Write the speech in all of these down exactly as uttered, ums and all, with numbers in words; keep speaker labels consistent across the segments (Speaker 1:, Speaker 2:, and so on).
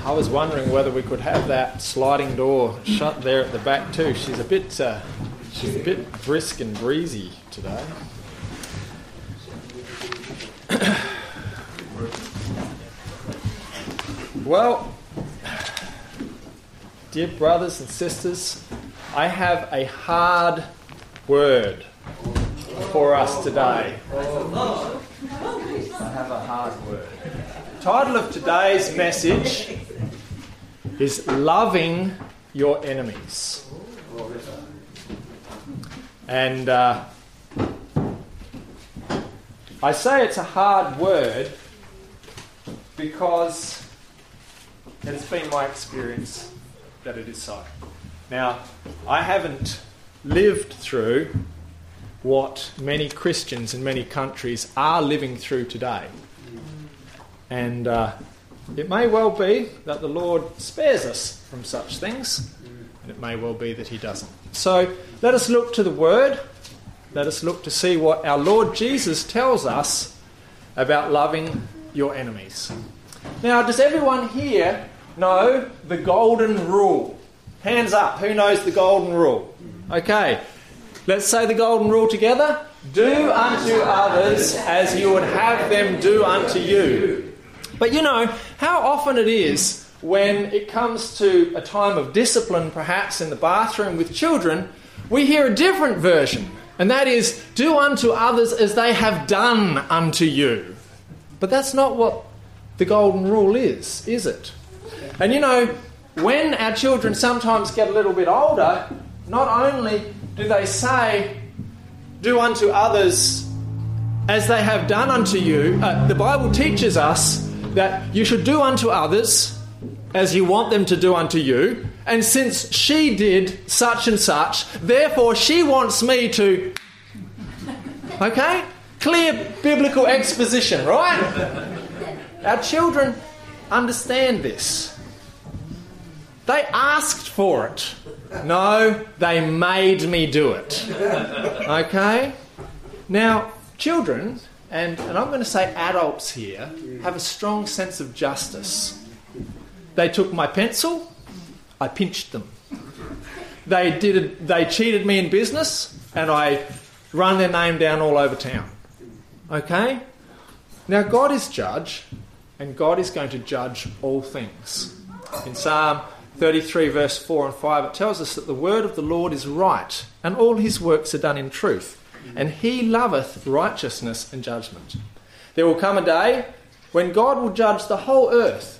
Speaker 1: I was wondering whether we could have that sliding door shut there at the back too. She's a bit, uh, she's a bit brisk and breezy today. Well, dear brothers and sisters, I have a hard word for us today. I have a hard word. The title of today's message is Loving Your Enemies. And uh, I say it's a hard word because it's been my experience that it is so. Now, I haven't lived through what many Christians in many countries are living through today. And uh, it may well be that the Lord spares us from such things, and it may well be that he doesn't. So let us look to the Word. Let us look to see what our Lord Jesus tells us about loving your enemies. Now, does everyone here know the golden rule? Hands up, who knows the golden rule? Okay, let's say the golden rule together. Do unto others as you would have them do unto you. But you know, how often it is when it comes to a time of discipline, perhaps in the bathroom with children, we hear a different version. And that is, do unto others as they have done unto you. But that's not what the golden rule is, is it? And you know, when our children sometimes get a little bit older, not only do they say, do unto others as they have done unto you, uh, the Bible teaches us that you should do unto others as you want them to do unto you. And since she did such and such, therefore she wants me to... Okay? Clear biblical exposition, right? Our children understand this. They asked for it. No, they made me do it. Okay? Now, children, and, and I'm going to say adults here, have a strong sense of justice. They took my pencil, I pinched them. They did it, they cheated me in business, and I run their name down all over town. Okay? Now, God is judge, and God is going to judge all things. In Psalm thirty-three, verse four and five, it tells us that the word of the Lord is right, and all his works are done in truth, and he loveth righteousness and judgment. There will come a day when God will judge the whole earth,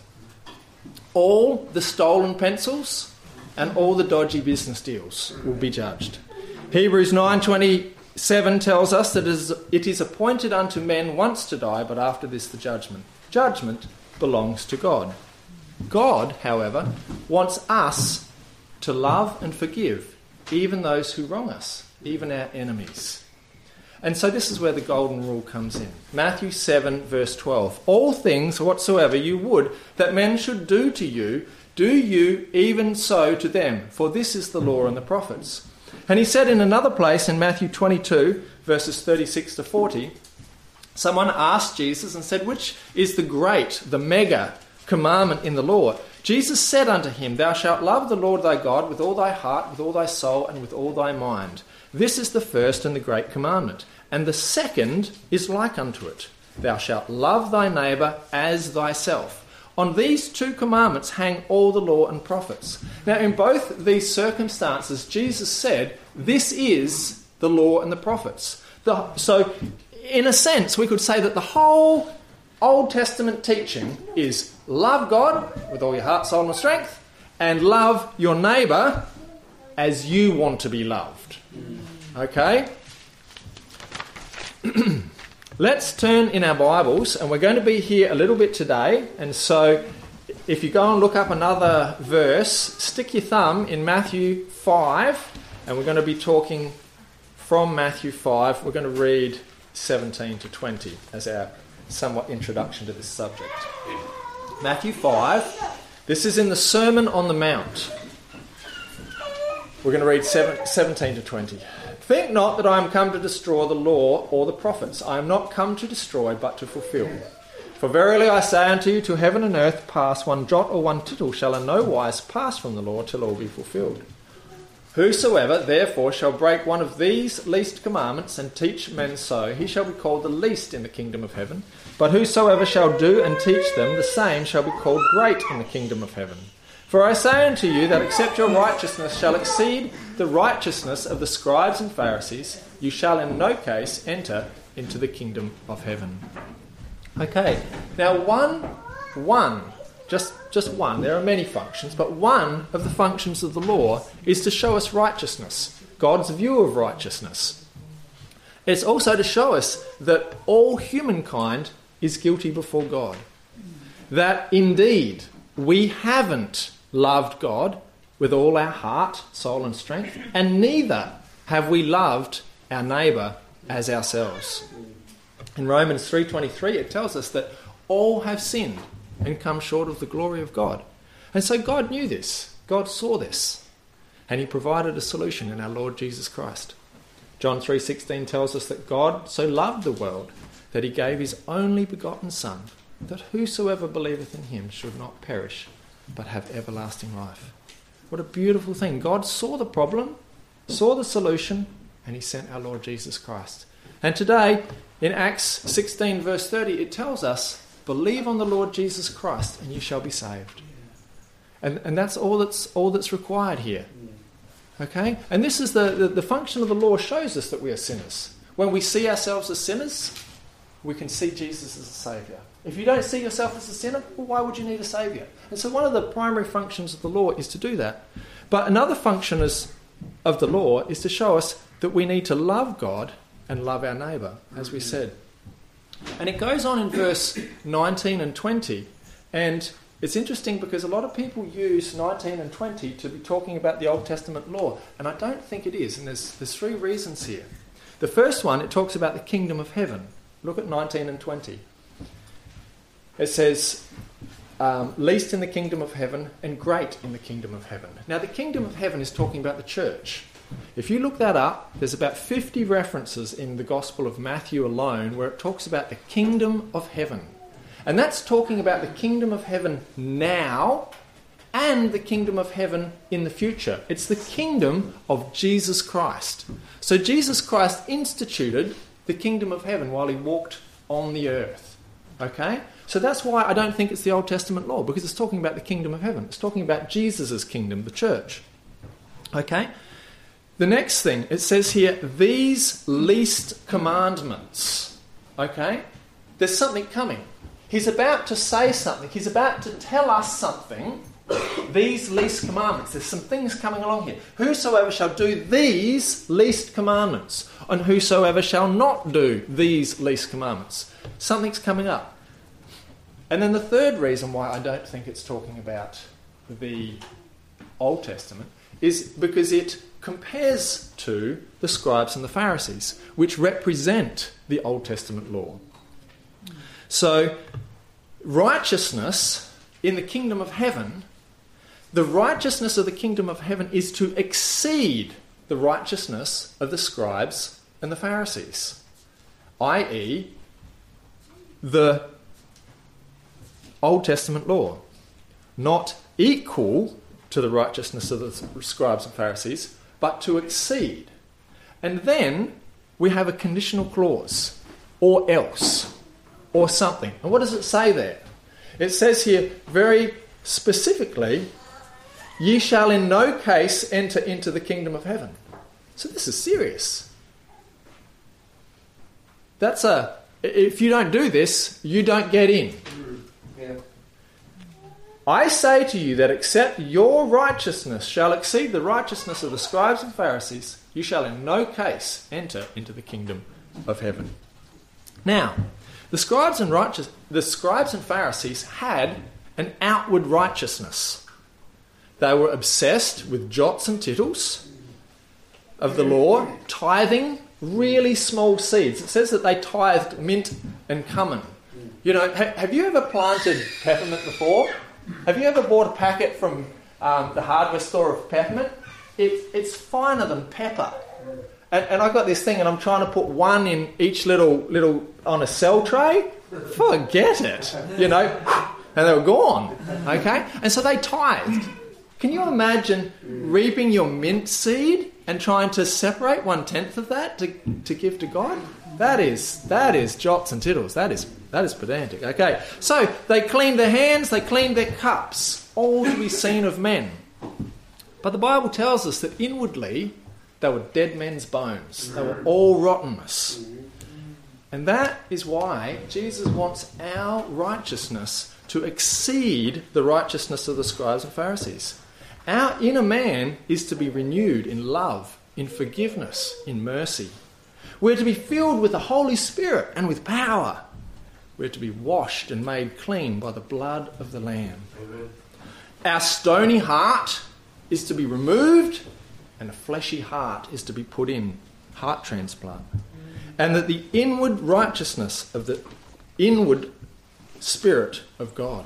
Speaker 1: all the stolen pencils and all the dodgy business deals will be judged. Hebrews nine twenty-seven tells us that it is appointed unto men once to die, but after this the judgment. Judgment belongs to God. God, however, wants us to love and forgive even those who wrong us, even our enemies. And so this is where the golden rule comes in. Matthew seven, verse twelve. All things whatsoever you would that men should do to you, do you even so to them, for this is the law and the prophets. And he said in another place, in Matthew twenty-two, verses thirty-six to forty, someone asked Jesus and said, which is the great, the mega commandment in the law? Jesus said unto him, thou shalt love the Lord thy God with all thy heart, with all thy soul, and with all thy mind. This is the first and the great commandment. And the second is like unto it. Thou shalt love thy neighbour as thyself. On these two commandments hang all the law and prophets. Now, in both these circumstances, Jesus said, this is the law and the prophets. The, so, in a sense, we could say that the whole Old Testament teaching is love God with all your heart, soul and strength, and love your neighbour as you want to be loved. Okay? Let's turn in our Bibles, and we're going to be here a little bit today, and so if you go and look up another verse, stick your thumb in Matthew five, and we're going to be talking from Matthew five. We're going to read seventeen to twenty as our somewhat introduction to this subject. Matthew five, this is in the Sermon on the Mount. We're going to read seventeen to twenty. Think not that I am come to destroy the law or the prophets. I am not come to destroy, but to fulfill. For verily I say unto you, till heaven and earth pass, one jot or one tittle shall in no wise pass from the law till all be fulfilled. Whosoever therefore shall break one of these least commandments and teach men so, he shall be called the least in the kingdom of heaven. But whosoever shall do and teach them, the same shall be called great in the kingdom of heaven. For I say unto you that except your righteousness shall exceed the righteousness of the scribes and Pharisees, you shall in no case enter into the kingdom of heaven. Okay, now one, one, just, just one, there are many functions, but one of the functions of the law is to show us righteousness, God's view of righteousness. It's also to show us that all humankind is guilty before God. That indeed we haven't loved God with all our heart, soul and strength, and neither have we loved our neighbour as ourselves. In Romans three twenty-three it tells us that all have sinned and come short of the glory of God. And so God knew this. God saw this. And he provided a solution in our Lord Jesus Christ. John three sixteen tells us that God so loved the world that he gave his only begotten Son, that whosoever believeth in him should not perish, but have everlasting life. What a beautiful thing. God saw the problem, saw the solution, and he sent our Lord Jesus Christ. And today, in Acts sixteen verse thirty, it tells us, believe on the Lord Jesus Christ and you shall be saved. And, and that's all that's all that's required here. Okay? And this is the, the, the function of the law shows us that we are sinners. When we see ourselves as sinners, we can see Jesus as a saviour. If you don't see yourself as a sinner, well, why would you need a saviour? And so one of the primary functions of the law is to do that. But another function is, of the law is to show us that we need to love God and love our neighbour, as we said. And it goes on in verse nineteen and twenty. And it's interesting because a lot of people use nineteen and twenty to be talking about the Old Testament law. And I don't think it is. And there's, there's three reasons here. The first one, it talks about the kingdom of heaven. Look at nineteen and twenty. It says, um, least in the kingdom of heaven and great in the kingdom of heaven. Now, the kingdom of heaven is talking about the church. If you look that up, there's about fifty references in the Gospel of Matthew alone where it talks about the kingdom of heaven. And that's talking about the kingdom of heaven now and the kingdom of heaven in the future. It's the kingdom of Jesus Christ. So Jesus Christ instituted the kingdom of heaven while he walked on the earth. Okay? So that's why I don't think it's the Old Testament law, because it's talking about the kingdom of heaven. It's talking about Jesus' kingdom, the church. Okay? The next thing, it says here, these least commandments. Okay? There's something coming. He's about to say something. He's about to tell us something. These least commandments. There's some things coming along here. Whosoever shall do these least commandments, and whosoever shall not do these least commandments. Something's coming up. And then the third reason why I don't think it's talking about the Old Testament is because it compares to the scribes and the Pharisees, which represent the Old Testament law. So, righteousness in the kingdom of heaven, the righteousness of the kingdom of heaven is to exceed the righteousness of the scribes and the Pharisees, that is, the Old Testament law. Not equal to the righteousness of the scribes and Pharisees, but to exceed. And then we have a conditional clause, or else, or something. And what does it say there? It says here very specifically, ye shall in no case enter into the kingdom of heaven. So this is serious. That's a, if you don't do this, you don't get in.
Speaker 2: Yeah.
Speaker 1: I say to you that except your righteousness shall exceed the righteousness of the scribes and Pharisees, you shall in no case enter into the kingdom of heaven. Now, the scribes and righteous, the scribes and Pharisees had an outward righteousness. They were obsessed with jots and tittles of the law, tithing really small seeds. It says that they tithed mint and cumin. You know, ha- have you ever planted peppermint before? Have you ever bought a packet from um, the hardware store of peppermint? It, it's finer than pepper. And, and I got this thing and I'm trying to put one in each little, little on a cell tray. Forget it, you know, and they were gone, okay? And so they tithed. Can you imagine reaping your mint seed and trying to separate one-tenth of that to, to give to God? That is, that is jots and tittles. That is, that is pedantic. Okay, so they cleaned their hands, they cleaned their cups, all to be seen of men. But the Bible tells us that inwardly they were dead men's bones. They were all rottenness. And that is why Jesus wants our righteousness to exceed the righteousness of the scribes and Pharisees. Our inner man is to be renewed in love, in forgiveness, in mercy. We're to be filled with the Holy Spirit and with power. We're to be washed and made clean by the blood of the Lamb. Amen. Our stony heart is to be removed and a fleshy heart is to be put in, heart transplant. And that the inward righteousness of the inward Spirit of God.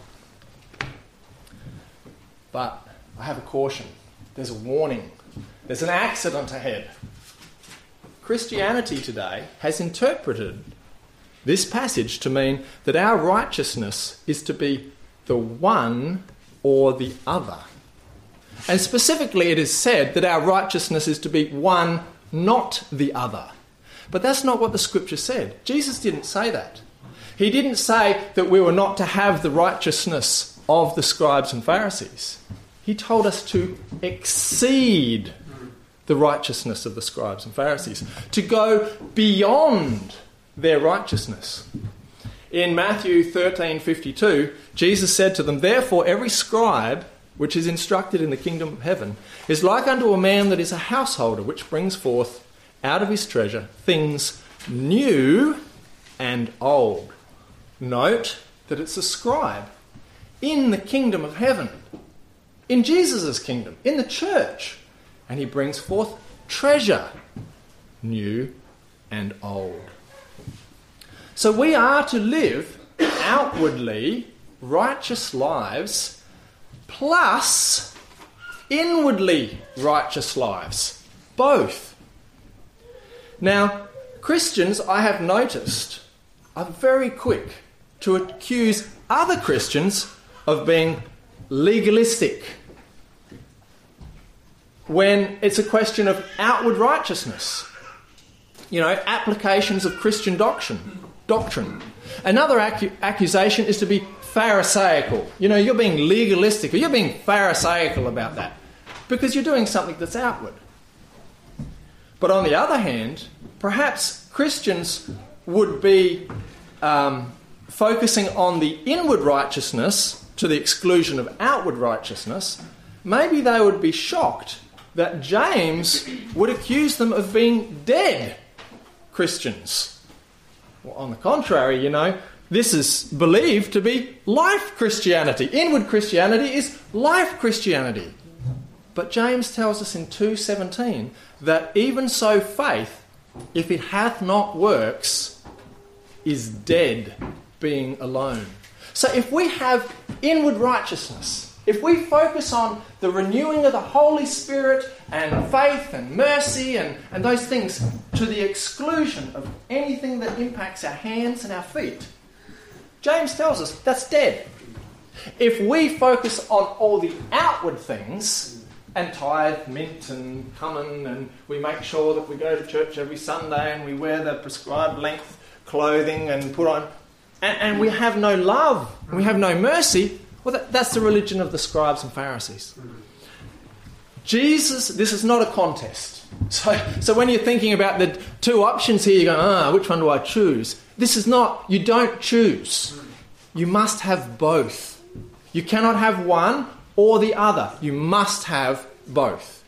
Speaker 1: But I have a caution. There's a warning. There's an accident ahead. Christianity today has interpreted this passage to mean that our righteousness is to be the one or the other. And specifically it is said that our righteousness is to be one, not the other. But that's not what the scripture said. Jesus didn't say that. He didn't say that we were not to have the righteousness of the scribes and Pharisees. He told us to exceed the righteousness of the scribes and Pharisees, to go beyond their righteousness. In Matthew thirteen fifty-two, Jesus said to them, "Therefore every scribe which is instructed in the kingdom of heaven is like unto a man that is a householder, which brings forth out of his treasure things new and old." Note that it's a scribe in the kingdom of heaven, in Jesus' kingdom, in the church. And he brings forth treasure, new and old. So we are to live outwardly righteous lives plus inwardly righteous lives. Both. Now, Christians, I have noticed, are very quick to accuse other Christians of being legalistic when it's a question of outward righteousness. You know, applications of Christian doctrine. doctrine. Another acu- accusation is to be pharisaical. You know, you're being legalistic or you're being pharisaical about that because you're doing something that's outward. But on the other hand, perhaps Christians would be um, focusing on the inward righteousness to the exclusion of outward righteousness. Maybe they would be shocked that James would accuse them of being dead Christians. Well, on the contrary, you know, this is believed to be life Christianity. Inward Christianity is life Christianity. But James tells us in two seventeen that even so faith, if it hath not works, is dead, being alone. So if we have inward righteousness, if we focus on the renewing of the Holy Spirit and faith and mercy and, and those things to the exclusion of anything that impacts our hands and our feet, James tells us that's dead. If we focus on all the outward things and tithe, mint and cumin, and we make sure that we go to church every Sunday and we wear the prescribed length clothing and put on, and, and we have no love, we have no mercy, well, that, that's the religion of the scribes and Pharisees. Jesus, this is not a contest. So, so when you're thinking about the two options here, you go, ah, which one do I choose? This is not, you don't choose. You must have both. You cannot have one or the other. You must have both.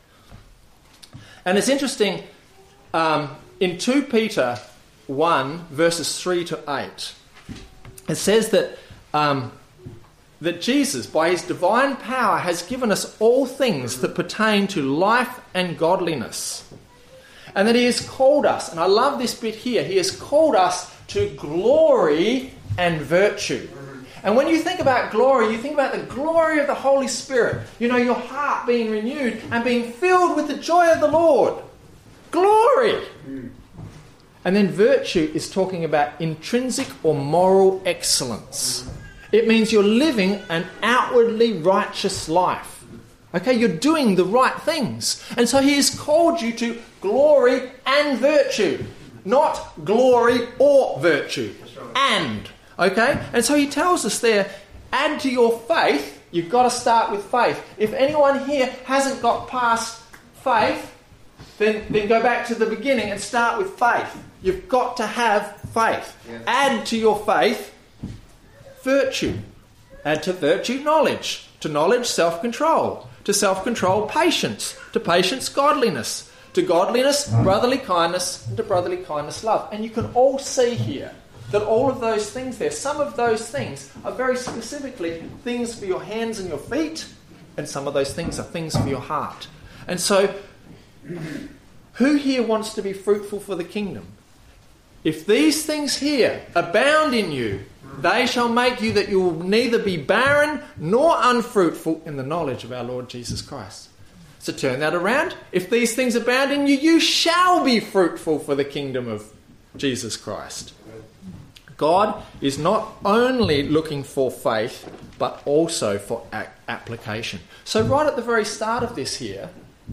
Speaker 1: And it's interesting, um, in two Peter one, verses three to eight, it says that um, that Jesus, by his divine power, has given us all things that pertain to life and godliness. And that he has called us, and I love this bit here, he has called us to glory and virtue. And when you think about glory, you think about the glory of the Holy Spirit. You know, your heart being renewed and being filled with the joy of the Lord. Glory! And And then virtue is talking about intrinsic or moral excellence. It means you're living an outwardly righteous life. Okay, you're doing the right things. And so he has called you to glory and virtue, not glory or virtue. And, okay? And so he tells us there, add to your faith, you've got to start with faith. If anyone here hasn't got past faith, then, then go back to the beginning and start with faith. You've got to have faith. Yes. Add to your faith virtue. Add to virtue knowledge. To knowledge, self-control. To self-control, patience. To patience, godliness. To godliness, brotherly kindness. And to brotherly kindness, love. And you can all see here that all of those things there, some of those things are very specifically things for your hands and your feet, and some of those things are things for your heart. And so, who here wants to be fruitful for the kingdom? If these things here abound in you, they shall make you that you will neither be barren nor unfruitful in the knowledge of our Lord Jesus Christ. So turn that around. If these things abound in you, you shall be fruitful for the kingdom of Jesus Christ. God is not only looking for faith, but also for a- application. So right at the very start of this here,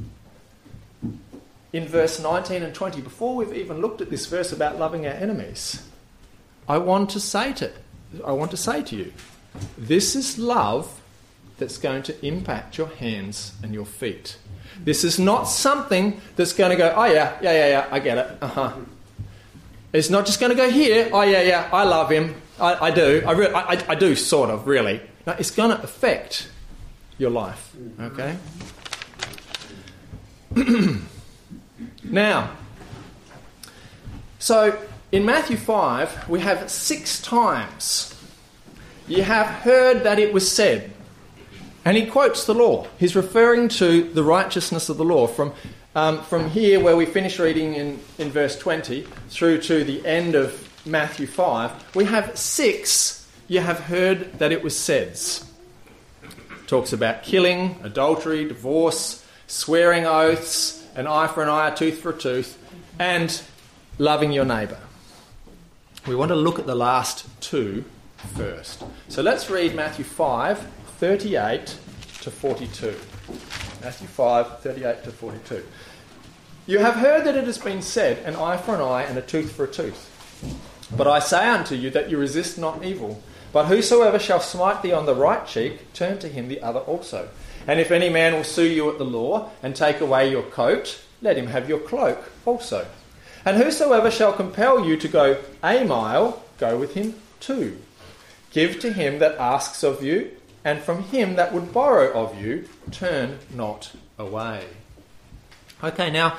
Speaker 1: in verse nineteen and twenty, before we've even looked at this verse about loving our enemies, I want to say to, I want to say to you, this is love that's going to impact your hands and your feet. This is not something that's going to go, oh yeah, yeah, yeah, yeah, I get it, uh-huh. It's not just going to go here, oh yeah, yeah, I love him, I, I do, I, re- I, I do sort of, really. No, it's going to affect your life, okay? Now, so in Matthew five, we have six times, you have heard that it was said. And he quotes the law. He's referring to the righteousness of the law from um, from here where we finish reading in, in verse twenty through to the end of Matthew five. We have six, you have heard that it was said. Talks about killing, adultery, divorce, swearing oaths, an eye for an eye, a tooth for a tooth, and loving your neighbour. We want to look at the last two first. So let's read Matthew five, thirty-eight to forty-two. Matthew five, thirty-eight to forty-two. You have heard that it has been said, an eye for an eye and a tooth for a tooth. But I say unto you that you resist not evil. But whosoever shall smite thee on the right cheek, turn to him the other also. And if any man will sue you at the law, and take away your coat, let him have your cloak also. And whosoever shall compel you to go a mile, go with him two. Give to him that asks of you, and from him that would borrow of you, turn not away. Okay, now,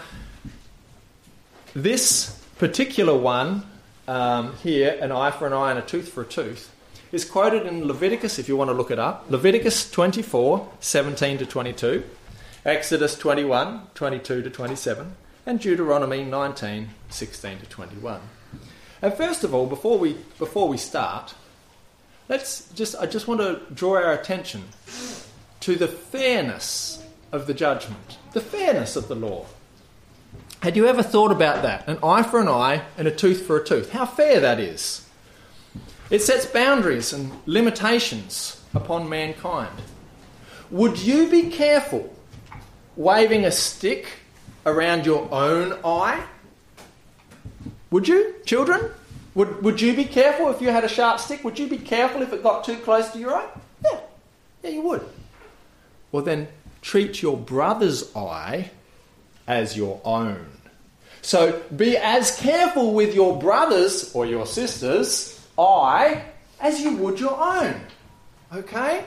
Speaker 1: this particular one um, here, an eye for an eye and a tooth for a tooth, is quoted in Leviticus, if you want to look it up. Leviticus twenty-four, seventeen to twenty-two, Exodus twenty-one, twenty-two to twenty-seven, and Deuteronomy nineteen, sixteen to twenty-one. And first of all, before we before we start, let's just I just want to draw our attention to the fairness of the judgment, the fairness of the law. Had you ever thought about that? An eye for an eye and a tooth for a tooth. How fair that is. It sets boundaries and limitations upon mankind. Would you be careful waving a stick around your own eye? Would you, children? Would would you be careful if you had a sharp stick? Would you be careful if it got too close to your eye? Yeah, yeah, you would. Well then, treat your brother's eye as your own. So be as careful with your brother's or your sister's eye as you would your own. Okay?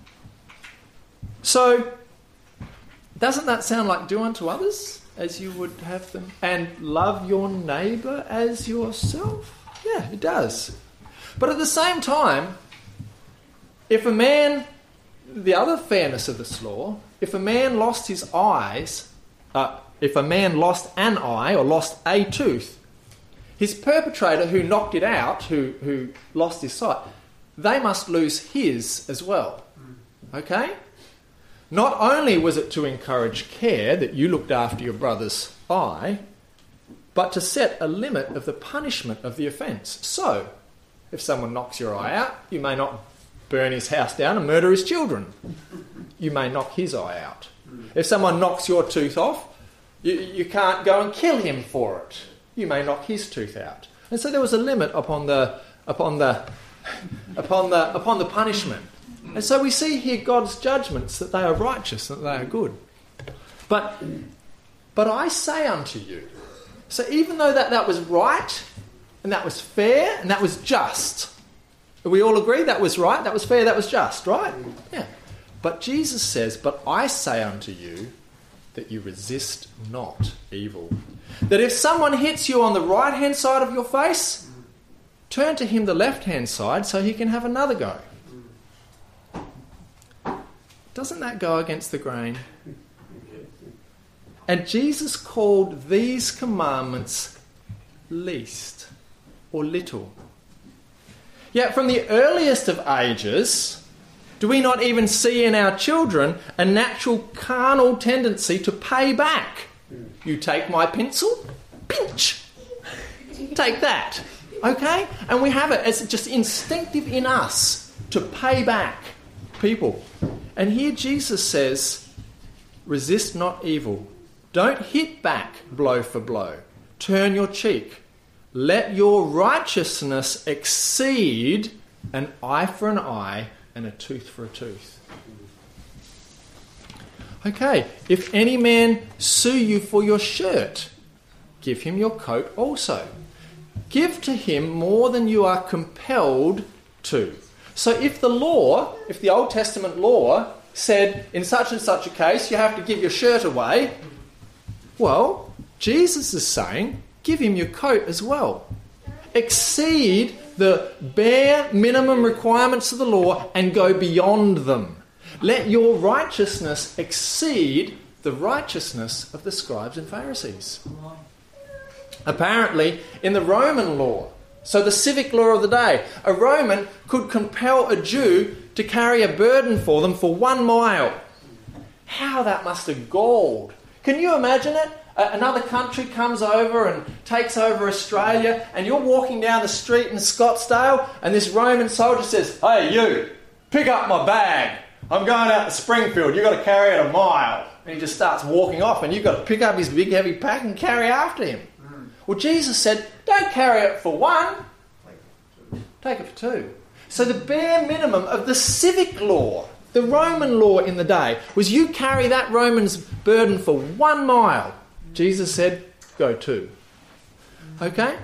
Speaker 1: So, doesn't that sound like do unto others as you would have them, and love your neighbour as yourself? Yeah, it does. But at the same time, if a man, the other fairness of this law, if a man lost his eyes, uh, if a man lost an eye or lost a tooth, his perpetrator who knocked it out, who, who lost his sight, they must lose his as well. Okay? Not only was it to encourage care that you looked after your brother's eye, but to set a limit of the punishment of the offence. So, if someone knocks your eye out, you may not burn his house down and murder his children. You may knock his eye out. If someone knocks your tooth off, you, you can't go and kill him for it. You may knock his tooth out. And so there was a limit upon the upon the upon the upon the punishment. And so we see here God's judgments, that they are righteous, that they are good. But but I say unto you, so even though that, that was right, and that was fair, and that was just, we all agree that was right, that was fair, that was just, right? Yeah. But Jesus says, but I say unto you that you resist not evil. That if someone hits you on the right-hand side of your face, turn to him the left-hand side so he can have another go. Doesn't that go against the grain? And Jesus called these commandments least or little. Yet from the earliest of ages, do we not even see in our children a natural carnal tendency to pay back? You take my pencil, pinch. Take that. Okay? And we have it as just instinctive in us to pay back people. And here Jesus says, resist not evil. Don't hit back blow for blow. Turn your cheek. Let your righteousness exceed an eye for an eye and a tooth for a tooth. Okay, if any man sue you for your shirt, give him your coat also. Give to him more than you are compelled to. So if the law, if the Old Testament law said in such and such a case you have to give your shirt away, well, Jesus is saying, give him your coat as well. Exceed the bare minimum requirements of the law and go beyond them. Let your righteousness exceed the righteousness of the scribes and Pharisees. Apparently, in the Roman law, so the civic law of the day, a Roman could compel a Jew to carry a burden for them for one mile. How that must have galled. Can you imagine it? Another country comes over and takes over Australia, and you're walking down the street in Scottsdale, and this Roman soldier says, hey, you, pick up my bag. I'm going out to Springfield. You've got to carry it a mile. And he just starts walking off, and you've got to pick up his big heavy pack and carry after him. Mm. Well, Jesus said, don't carry it for one. Take it for two. So the bare minimum of the civic law, the Roman law in the day, was you carry that Roman's burden for one mile. Jesus said, go two. Okay?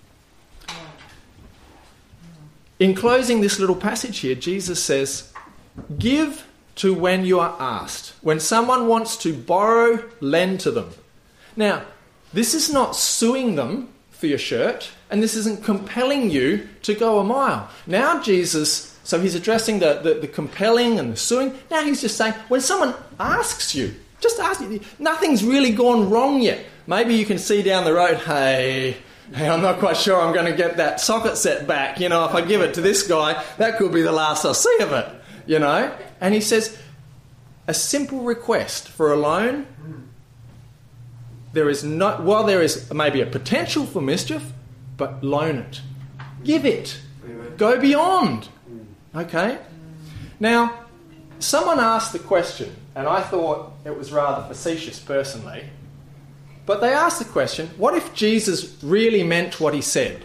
Speaker 1: In closing this little passage here, Jesus says, give to when you are asked. When someone wants to borrow, lend to them. Now, this is not suing them for your shirt, and this isn't compelling you to go a mile. Now Jesus, so he's addressing the, the, the compelling and the suing. Now he's just saying, when someone asks you, just ask you, nothing's really gone wrong yet. Maybe you can see down the road, hey, hey, I'm not quite sure I'm going to get that socket set back. You know, if I give it to this guy, that could be the last I'll see of it. You know? And he says, a simple request for a loan, there is no, while there is maybe a potential for mischief, but loan it. Give it. Go beyond. Okay? Now, someone asked the question, and I thought it was rather facetious personally, but they asked the question, what if Jesus really meant what he said?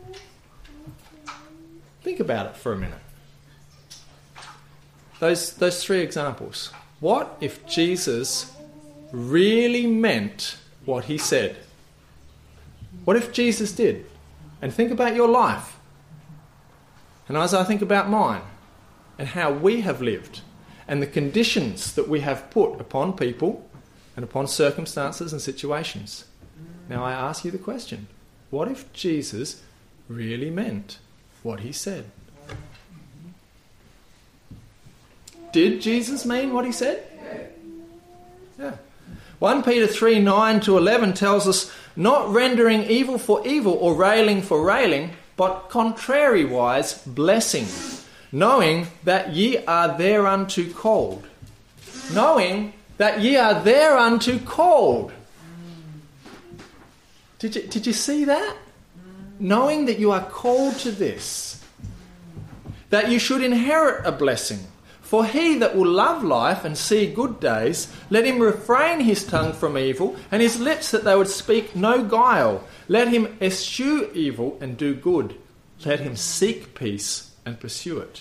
Speaker 1: Think about it for a minute. Those, those three examples. What if Jesus really meant what he said? What if Jesus did? And think about your life. And as I think about mine, and how we have lived, and the conditions that we have put upon people and upon circumstances and situations. Now I ask you the question, what if Jesus really meant what he said? Did Jesus mean what he said? Yeah. First Peter three, nine to eleven tells us, not rendering evil for evil or railing for railing, but contrariwise blessing, knowing that ye are thereunto called. Knowing that ye are thereunto called. Did you, did you see that? Knowing that you are called to this, that you should inherit a blessing. For he that will love life and see good days, let him refrain his tongue from evil, and his lips that they would speak no guile. Let him eschew evil and do good. Let him seek peace and pursue it.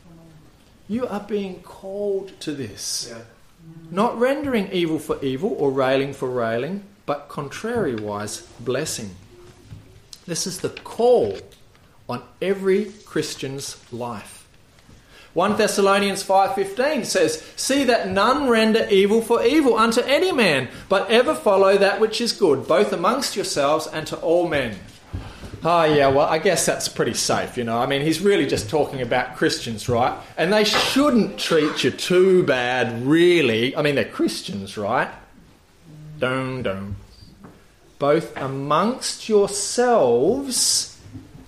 Speaker 1: You are being called to this. Yeah. Not rendering evil for evil or railing for railing, but contrariwise blessing. This is the call on every Christian's life. First Thessalonians five fifteen says, see that none render evil for evil unto any man, but ever follow that which is good, both amongst yourselves and to all men. Oh yeah, well I guess that's pretty safe, you know. I mean, he's really just talking about Christians, right? And they shouldn't treat you too bad, really. I mean, they're Christians, right? Dum dum. Both amongst yourselves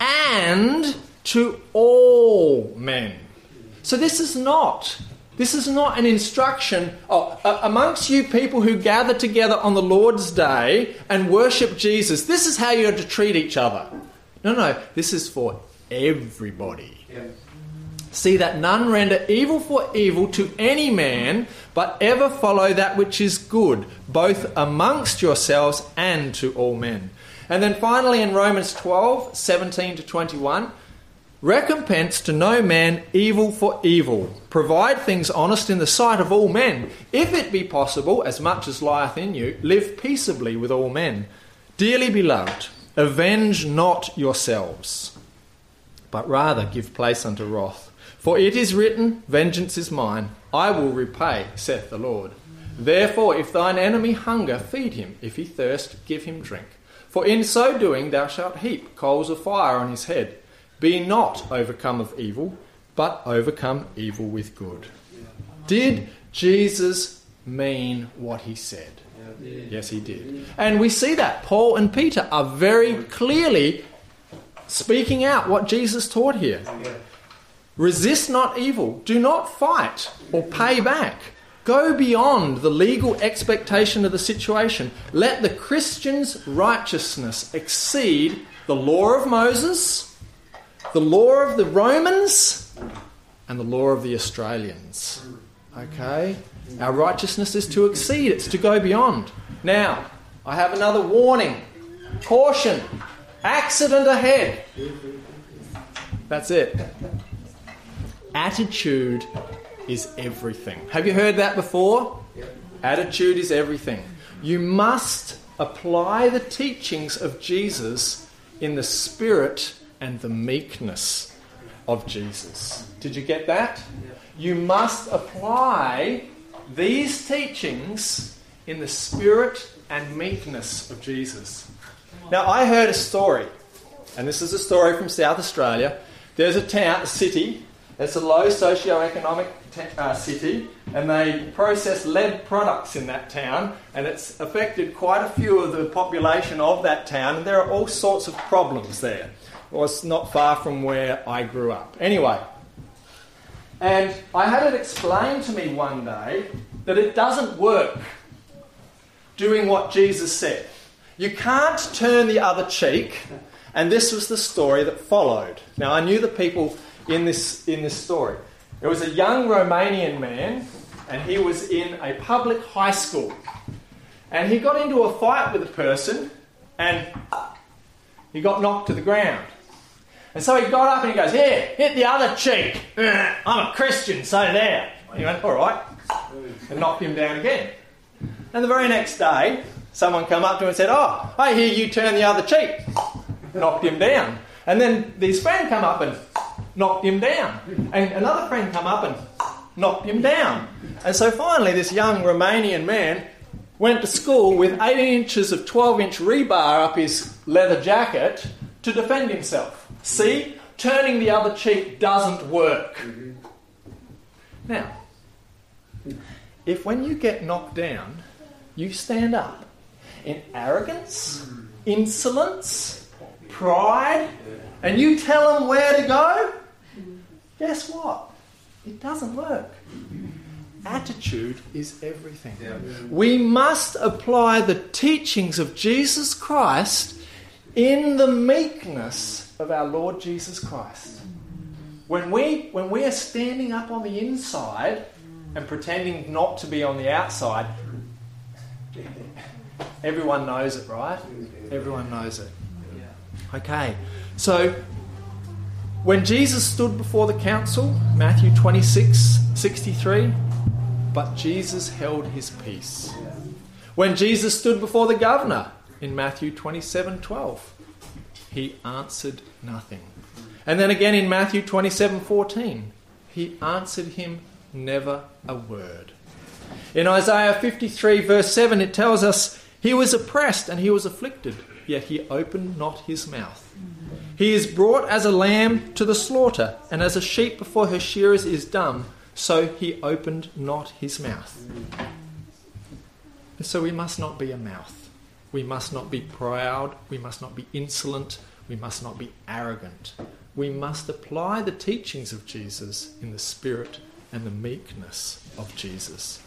Speaker 1: and to all men. So this is not, this is not an instruction, oh, uh, amongst you people who gather together on the Lord's Day and worship Jesus, this is how you're to treat each other. No, no, this is for everybody. Yeah. See that none render evil for evil to any man, but ever follow that which is good, both amongst yourselves and to all men. And then finally in Romans twelve, seventeen to twenty-one, recompense to no man evil for evil. Provide things honest in the sight of all men. If it be possible, as much as lieth in you, live peaceably with all men. Dearly beloved, avenge not yourselves, but rather give place unto wrath. For it is written, vengeance is mine, I will repay, saith the Lord. Therefore, if thine enemy hunger, feed him. If he thirst, give him drink. For in so doing thou shalt heap coals of fire on his head. Be not overcome of evil, but overcome evil with good. Did Jesus mean what he said? Yes, he did. And we see that Paul and Peter are very clearly speaking out what Jesus taught here. Resist not evil. Do not fight or pay back. Go beyond the legal expectation of the situation. Let the Christian's righteousness exceed the law of Moses, the law of the Romans, and the law of the Australians. Okay? Our righteousness is to exceed. It's to go beyond. Now, I have another warning. Caution. Accident ahead. That's it. Attitude is everything. Have you heard that before? Yep. Attitude is everything. You must apply the teachings of Jesus in the spirit and the meekness of Jesus. Did you get that? Yep. You must apply these teachings in the spirit and meekness of Jesus. Now, I heard a story, and this is a story from South Australia. There's a town, a city. It's a low socio-economic t- uh, city, and they process lead products in that town, and it's affected quite a few of the population of that town, and there are all sorts of problems there. It was not far from where I grew up. Anyway, and I had it explained to me one day that it doesn't work doing what Jesus said. You can't turn the other cheek, and this was the story that followed. Now, I knew the people in this in this story. It was a young Romanian man, and he was in a public high school. And he got into a fight with a person, and he got knocked to the ground. And so he got up and he goes, "Here, hit the other cheek. I'm a Christian, so there." And he went, "All right," and knocked him down again. And the very next day, someone came up to him and said, "Oh, I hear you turn the other cheek." Knocked him down. And then his friend came up and knocked him down. And another friend come up and knocked him down. And so finally this young Romanian man went to school with eighteen inches of twelve inch rebar up his leather jacket to defend himself. See, turning the other cheek doesn't work. Now, if when you get knocked down, you stand up in arrogance, insolence, pride, and you tell them where to go, guess what? It doesn't work. attitude is everything.
Speaker 2: Yeah.
Speaker 1: We must apply the teachings of Jesus Christ in the meekness of our Lord Jesus Christ. When we, when we are standing up on the inside and pretending not to be on the outside, everyone knows it, right? Everyone knows it. Okay, so when Jesus stood before the council, Matthew twenty-six sixty-three, but Jesus held his peace. When Jesus stood before the governor in Matthew twenty-seven twelve, he answered nothing. And then again in Matthew twenty-seven fourteen, he answered him never a word. In Isaiah fifty-three verse seven, it tells us, he was oppressed and he was afflicted, yet he opened not his mouth. He is brought as a lamb to the slaughter, and as a sheep before her shearers is dumb, so he opened not his mouth. So we must not be a mouth. We must not be proud. We must not be insolent. We must not be arrogant. We must apply the teachings of Jesus in the spirit and the meekness of Jesus.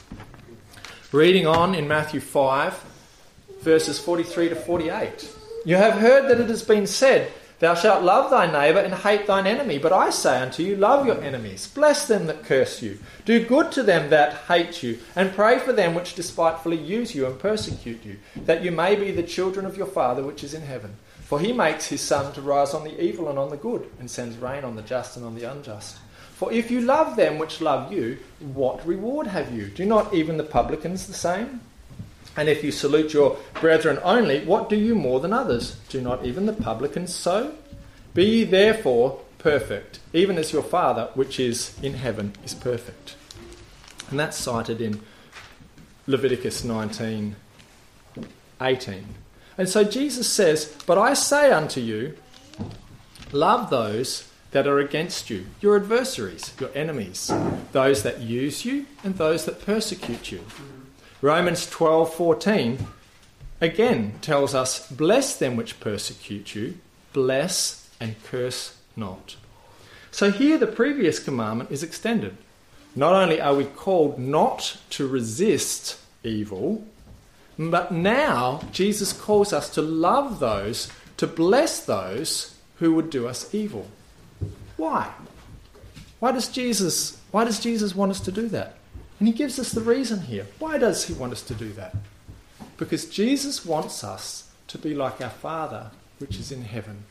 Speaker 1: Reading on in Matthew five, verses forty-three to forty-eight. You have heard that it has been said, thou shalt love thy neighbour and hate thine enemy. But I say unto you, love your enemies, bless them that curse you, do good to them that hate you, and pray for them which despitefully use you and persecute you, that you may be the children of your Father which is in heaven. For he makes his sun to rise on the evil and on the good, and sends rain on the just and on the unjust. For if you love them which love you, what reward have you? Do not even the publicans the same? And if you salute your brethren only, what do you more than others? Do not even the publicans so? Be ye therefore perfect, even as your Father which is in heaven is perfect. And that's cited in Leviticus nineteen eighteen. And so Jesus says, but I say unto you, love those that are against you, your adversaries, your enemies, those that use you and those that persecute you. Romans twelve fourteen again tells us, bless them which persecute you, bless and curse not. So here the previous commandment is extended. Not only are we called not to resist evil, but now Jesus calls us to love those, to bless those who would do us evil. Why? Why does Jesus, why does Jesus want us to do that? And he gives us the reason here. Why does he want us to do that? Because Jesus wants us to be like our Father which is in heaven.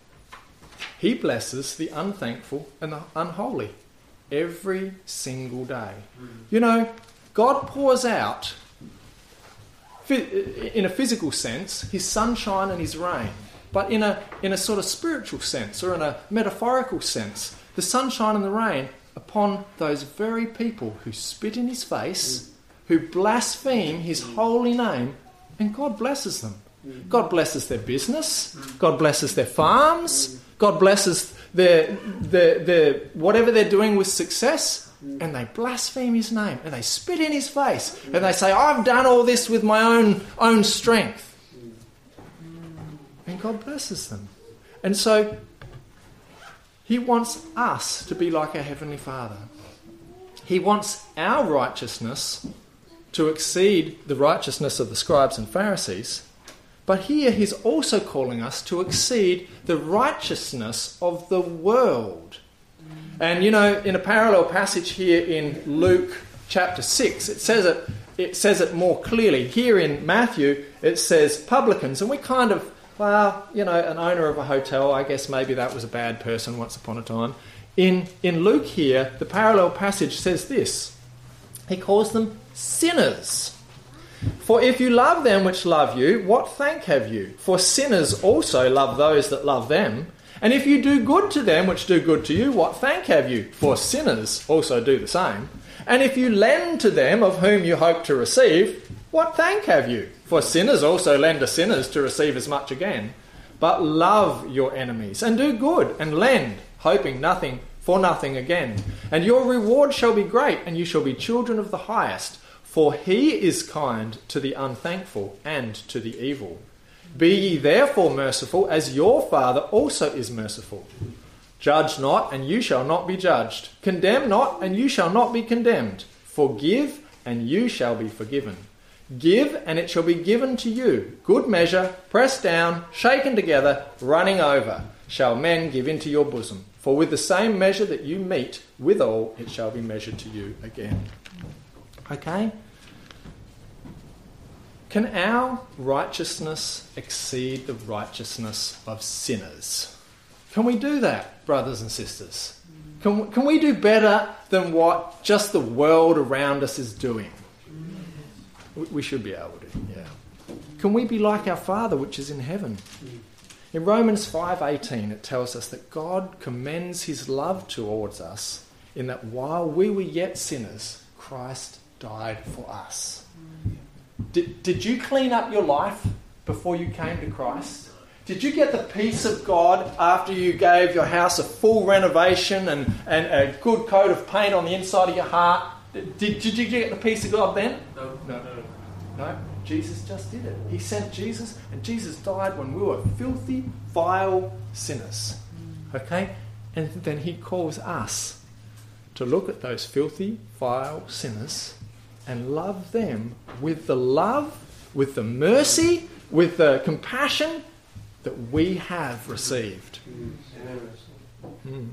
Speaker 1: He blesses the unthankful and the unholy every single day. You know, God pours out, in a physical sense, his sunshine and his rain. But in a in a sort of spiritual sense, or in a metaphorical sense, the sunshine and the rain upon those very people who spit in his face, who blaspheme his holy name, and God blesses them. God blesses their business. God blesses their farms. God blesses their, their, their whatever they're doing with success, and they blaspheme his name, and they spit in his face, and they say, I've done all this with my own own strength. And God blesses them. And so he wants us to be like our Heavenly Father. He wants our righteousness to exceed the righteousness of the scribes and Pharisees. But here he's also calling us to exceed the righteousness of the world. And you know, in a parallel passage here in Luke chapter six, it says it, it says it more clearly. Here in Matthew, it says publicans, and we kind of, well, you know, an owner of a hotel, I guess maybe that was a bad person once upon a time. In, in Luke here, the parallel passage says this. He calls them sinners. For if you love them which love you, what thank have you? For sinners also love those that love them. And if you do good to them which do good to you, what thank have you? For sinners also do the same. And if you lend to them of whom you hope to receive, what thank have you? For sinners also lend to sinners to receive as much again. But love your enemies, and do good, and lend, hoping nothing for nothing again. And your reward shall be great, and you shall be children of the highest. For he is kind to the unthankful and to the evil. Be ye therefore merciful, as your Father also is merciful. Judge not, and you shall not be judged. Condemn not, and you shall not be condemned. Forgive, and you shall be forgiven. Give, and it shall be given to you. Good measure, pressed down, shaken together, running over, shall men give into your bosom. For with the same measure that you meet withal, it shall be measured to you again. Okay? Can our righteousness exceed the righteousness of sinners? Can we do that, brothers and sisters? Can, can we do better than what just the world around us is doing? We should be able to, yeah. Can we be like our Father which is in heaven? In Romans five eighteen, it tells us that God commends his love towards us in that while we were yet sinners, Christ died for us. Did, did you clean up your life before you came to Christ? Did you get the peace of God after you gave your house a full renovation and, and a good coat of paint on the inside of your heart? Did, did you get the peace of God then?
Speaker 2: No.
Speaker 1: No. No. Jesus just did it. He sent Jesus, and Jesus died when we were filthy, vile sinners. Okay? And then he calls us to look at those filthy, vile sinners and love them with the love, with the mercy, with the compassion that we have received. Mm.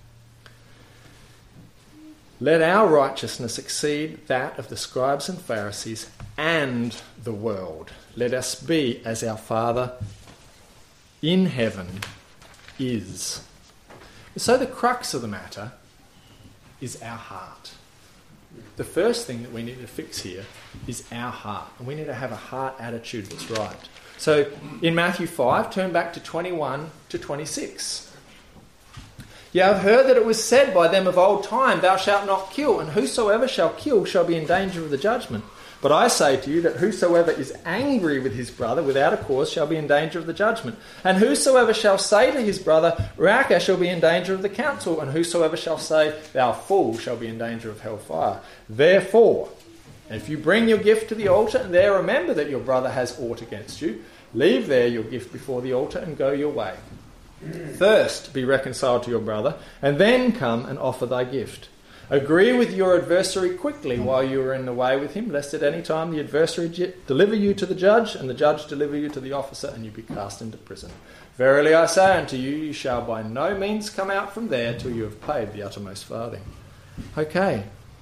Speaker 1: Let our righteousness exceed that of the scribes and Pharisees and the world. Let us be as our Father in heaven is. So the crux of the matter is our heart. The first thing that we need to fix here is our heart. And we need to have a heart attitude that's right. So in Matthew five, turn back to twenty-one to twenty-six. You have heard that it was said by them of old time, thou shalt not kill, and whosoever shall kill shall be in danger of the judgment. But I say to you that whosoever is angry with his brother without a cause shall be in danger of the judgment. And whosoever shall say to his brother, Raca, shall be in danger of the council. And whosoever shall say, thou fool, shall be in danger of hellfire. Therefore, if you bring your gift to the altar and there remember that your brother has aught against you, leave there your gift before the altar and go your way. First be reconciled to your brother, and then come and offer thy gift. Agree with your adversary quickly while you are in the way with him, lest at any time the adversary deliver you to the judge, and the judge deliver you to the officer, and you be cast into prison. Verily I say unto you, you shall by no means come out from there till you have paid the uttermost farthing. Okay.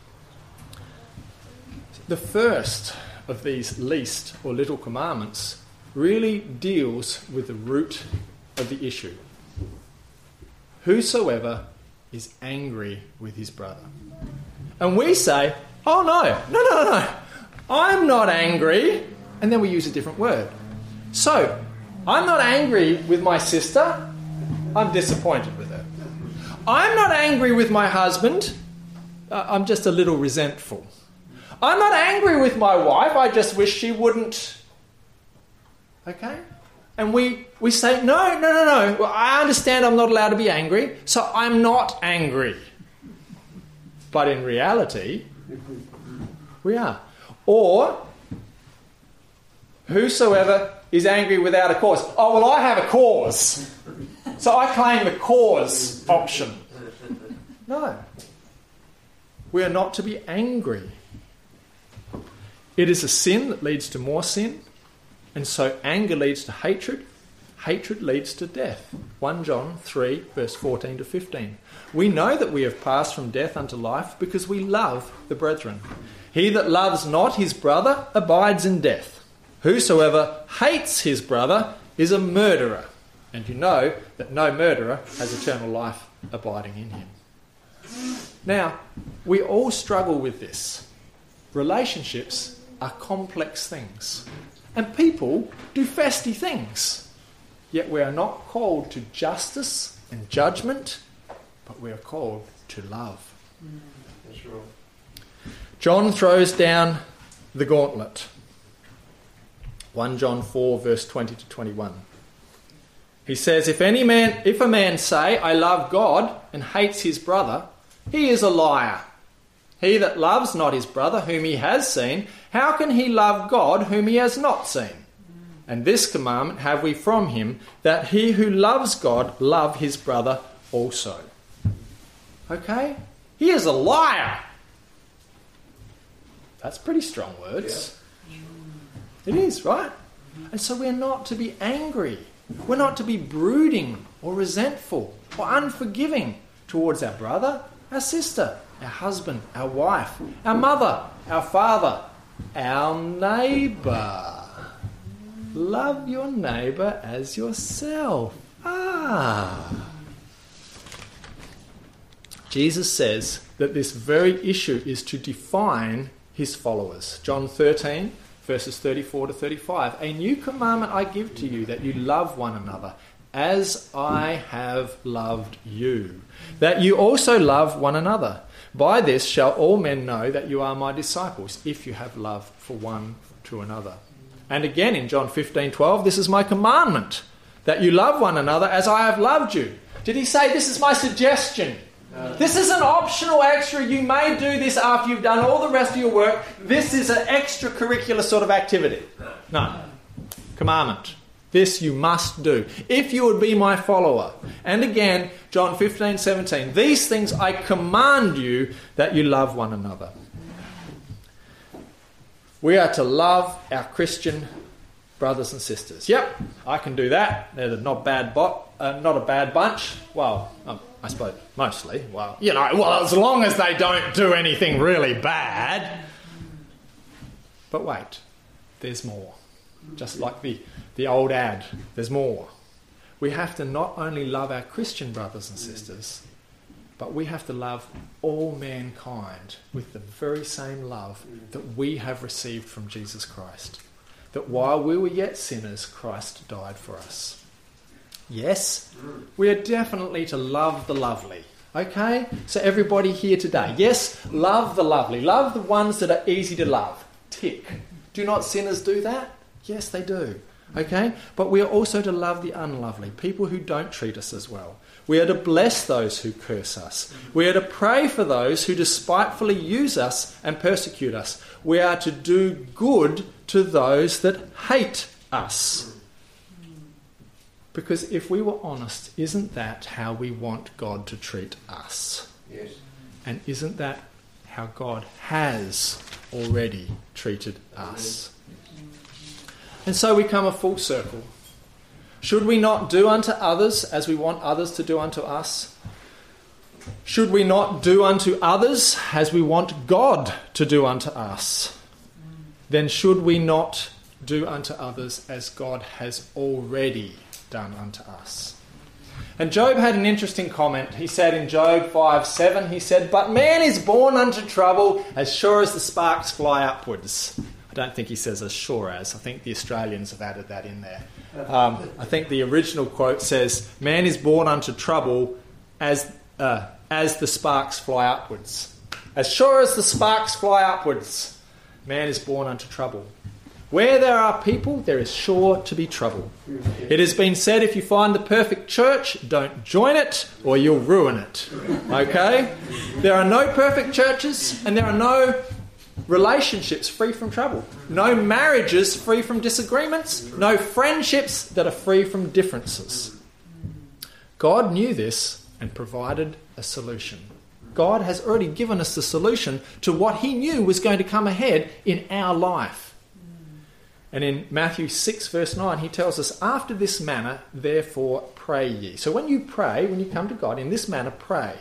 Speaker 1: The first of these least or little commandments really deals with the root of the issue. Whosoever is angry with his brother. And we say, oh no, no, no, no, I'm not angry. And then we use a different word. So, I'm not angry with my sister. I'm disappointed with her. I'm not angry with my husband. Uh, I'm just a little resentful. I'm not angry with my wife. I just wish she wouldn't. Okay? And we, we say, no, no, no, no. Well, I understand I'm not allowed to be angry, so I'm not angry. But in reality, we are. Or, whosoever is angry without a cause. Oh, well, I have a cause, so I claim the cause option. No. We are not to be angry. It is a sin that leads to more sin. And so anger leads to hatred. Hatred leads to death. First John three, verse fourteen to fifteen. We know that we have passed from death unto life because we love the brethren. He that loves not his brother abides in death. Whosoever hates his brother is a murderer. And you know that no murderer has eternal life abiding in him. Now, we all struggle with this. Relationships are complex things. And people do festy things. Yet we are not called to justice and judgment, but we are called to love.
Speaker 2: Mm. That's right.
Speaker 1: John throws down the gauntlet. First John four, verse twenty to twenty-one. He says, if any man, if a man say, I love God, and hates his brother, he is a liar. He that loves not his brother whom he has seen, how can he love God whom he has not seen? And this commandment have we from him, that he who loves God love his brother also. Okay? He is a liar. That's pretty strong words. Yeah. It is, right? And so we're not to be angry. We're not to be brooding or resentful or unforgiving towards our brother, our sister, our husband, our wife, our mother, our father, our neighbour. Love your neighbour as yourself. Ah. Jesus says that this very issue is to define his followers. John thirteen, verses thirty-four to thirty-five. A new commandment I give to you, that you love one another, as I have loved you, that you also love one another. By this shall all men know that you are my disciples, if you have love for one to another. And again in John fifteen twelve, this is my commandment, that you love one another as I have loved you. Did he say this is my suggestion? No. This is an optional extra. You may do this after you've done all the rest of your work. This is an extracurricular sort of activity. No. Commandment. This you must do, if you would be my follower. And again, John fifteen seventeen, these things I command you, that you love one another. We are to love our Christian brothers and sisters. Yep, I can do that. They're not bad bot, uh, not a bad bunch. Well, um, I suppose mostly. Well, you know, well, as long as they don't do anything really bad. But wait, there's more. Just like the, the old ad, there's more. We have to not only love our Christian brothers and sisters, but we have to love all mankind with the very same love that we have received from Jesus Christ. That while we were yet sinners, Christ died for us. Yes, we are definitely to love the lovely. Okay? So everybody here today, yes, love the lovely. Love the ones that are easy to love. Tick. Do not sinners do that? Yes, they do. Okay? But we are also to love the unlovely, people who don't treat us as well. We are to bless those who curse us. We are to pray for those who despitefully use us and persecute us. We are to do good to those that hate us. Because if we were honest, isn't that how we want God to treat us?
Speaker 2: Yes.
Speaker 1: And isn't that how God has already treated us? And so we come a full circle. Should we not do unto others as we want others to do unto us? Should we not do unto others as we want God to do unto us? Then should we not do unto others as God has already done unto us? And Job had an interesting comment. He said in Job five seven, he said, "But man is born unto trouble as sure as the sparks fly upwards." I don't think he says as sure as. I think the Australians have added that in there. Um, I think the original quote says, "Man is born unto trouble as uh, as the sparks fly upwards." As sure as the sparks fly upwards, man is born unto trouble. Where there are people, there is sure to be trouble. It has been said, if you find the perfect church, don't join it or you'll ruin it. Okay? There are no perfect churches and there are no relationships free from trouble. No marriages free from disagreements. No friendships that are free from differences. God knew this and provided a solution. God has already given us the solution to what he knew was going to come ahead in our life. And in Matthew six verse nine, he tells us, "After this manner, therefore pray ye." So when you pray, when you come to God, in this manner pray.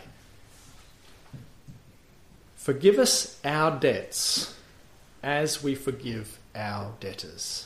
Speaker 1: "Forgive us our debts as we forgive our debtors."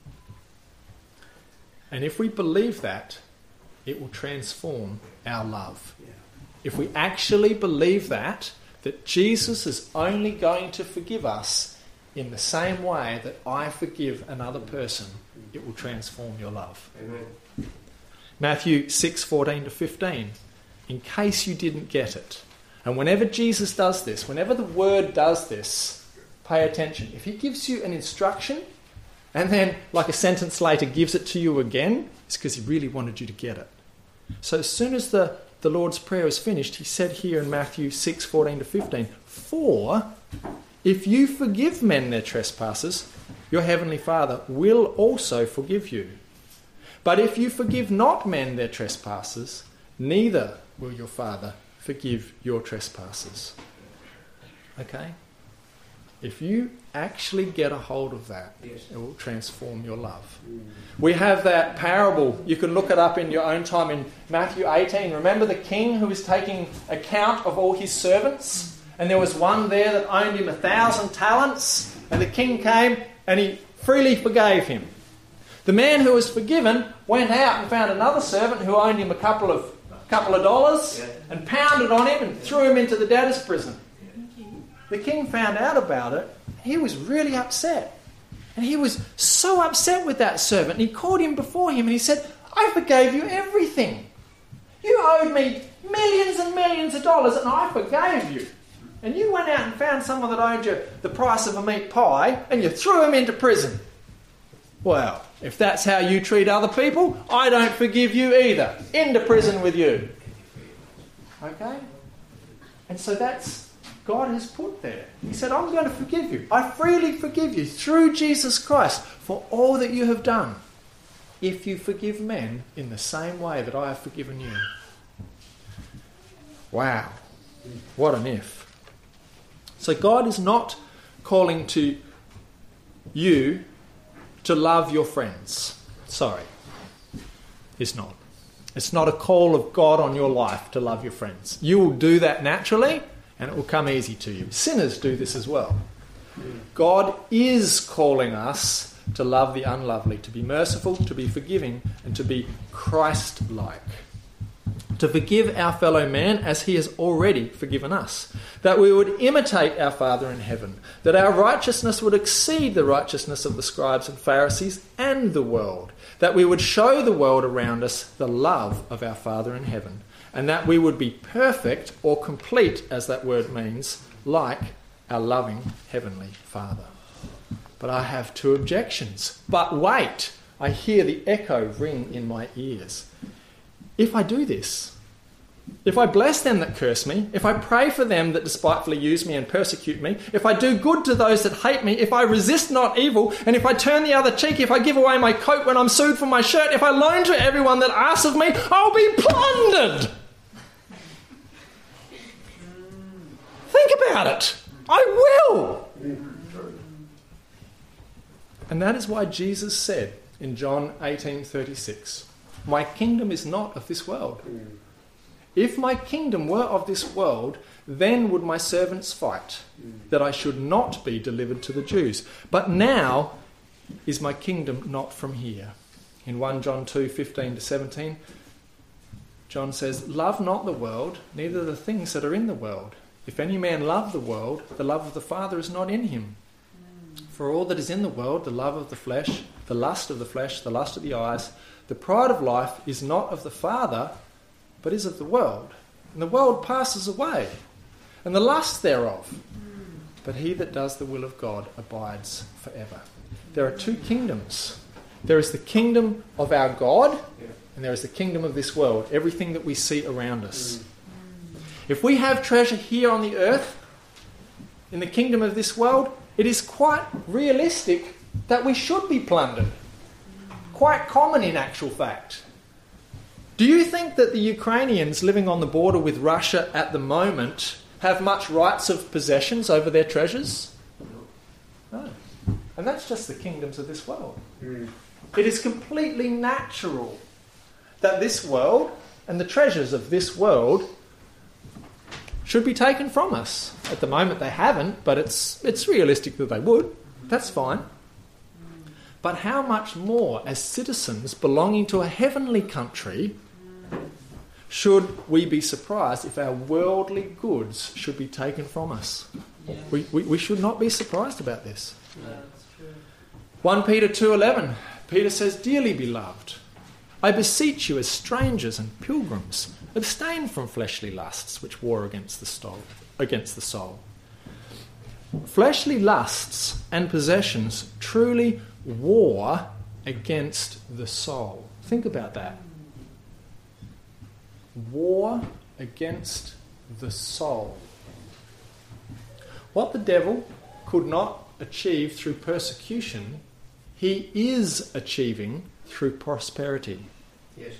Speaker 1: And if we believe that, it will transform our love. If we actually believe that, that Jesus is only going to forgive us in the same way that I forgive another person, it will transform your love.
Speaker 2: Amen.
Speaker 1: Matthew six fourteen to fifteen. In case you didn't get it. And whenever Jesus does this, whenever the word does this, pay attention. If he gives you an instruction and then like a sentence later gives it to you again, it's because he really wanted you to get it. So as soon as the, the Lord's Prayer is finished, he said here in Matthew six fourteen to fifteen, "For if you forgive men their trespasses, your heavenly Father will also forgive you. But if you forgive not men their trespasses, neither will your Father forgive your trespasses." Okay? If you actually get a hold of that,
Speaker 2: Yes.
Speaker 1: it will transform your love.
Speaker 2: Mm.
Speaker 1: We have that parable. You can look it up in your own time in Matthew eighteen. Remember the king who was taking account of all his servants? And there was one there that owned him a thousand talents. And the king came and he freely forgave him. The man who was forgiven went out and found another servant who owned him a couple of couple of dollars
Speaker 2: Yeah.
Speaker 1: and pounded on him and threw him into the debtor's prison. The king found out about it. He was really upset. And he was so upset with that servant. And he called him before him and he said, I forgave you everything. You owed me millions and millions of dollars and I forgave you. And you went out and found someone that owed you the price of a meat pie and you threw him into prison. Well, if that's how you treat other people, I don't forgive you either. Into prison with you. Okay? And so that's God has put there. He said, I'm going to forgive you. I freely forgive you through Jesus Christ for all that you have done. If you forgive men in the same way that I have forgiven you. Wow. What an if. So God is not calling to you to love your friends. Sorry. It's not. It's not a call of God on your life to love your friends. You will do that naturally and it will come easy to you. Sinners do this as well. God is calling us to love the unlovely, to be merciful, to be forgiving, and to be Christ-like. To forgive our fellow man as he has already forgiven us. That we would imitate our Father in heaven. That our righteousness would exceed the righteousness of the scribes and Pharisees and the world. That we would show the world around us the love of our Father in heaven. And that we would be perfect or complete, as that word means, like our loving Heavenly Father. But I have two objections. But wait, I hear the echo ring in my ears. If I do this, if I bless them that curse me, if I pray for them that despitefully use me and persecute me, if I do good to those that hate me, if I resist not evil, and if I turn the other cheek, if I give away my coat when I'm sued for my shirt, if I loan to everyone that asks of me, I'll be plundered. Think about it. I will. And that is why Jesus said in John eighteen thirty-six, my kingdom is not of this world. If my kingdom were of this world, then would my servants fight, that I should not be delivered to the Jews. But now is my kingdom not from here. In First John two fifteen to seventeen, John says, love not the world, neither the things that are in the world. If any man love the world, the love of the Father is not in him. For all that is in the world, the love of the flesh, the lust of the flesh, the lust of the eyes, the pride of life is not of the Father, but is of the world. And the world passes away, and the lust thereof. But he that does the will of God abides forever. There are two kingdoms. There is the kingdom of our God, and there is the kingdom of this world, everything that we see around us. If we have treasure here on the earth, in the kingdom of this world, it is quite realistic that we should be plundered. Quite common in actual fact. Do you think that the Ukrainians living on the border with Russia at the moment have much rights of possessions over their treasures? No. And that's just the kingdoms of this world. Mm. It is completely natural that this world and the treasures of this world should be taken from us. At the moment they haven't, but it's it's realistic that they would. That's fine. But how much more, as citizens belonging to a heavenly country, should we be surprised if our worldly goods should be taken from us? Yeah. We, we we should not be surprised about this.
Speaker 2: Yeah, that's true.
Speaker 1: First Peter two eleven, Peter says, dearly beloved, I beseech you as strangers and pilgrims, abstain from fleshly lusts which war against the soul. Against the soul. Fleshly lusts and possessions truly war against the soul. Think about that. War against the soul. What the devil could not achieve through persecution, he is achieving through prosperity.
Speaker 2: Yes.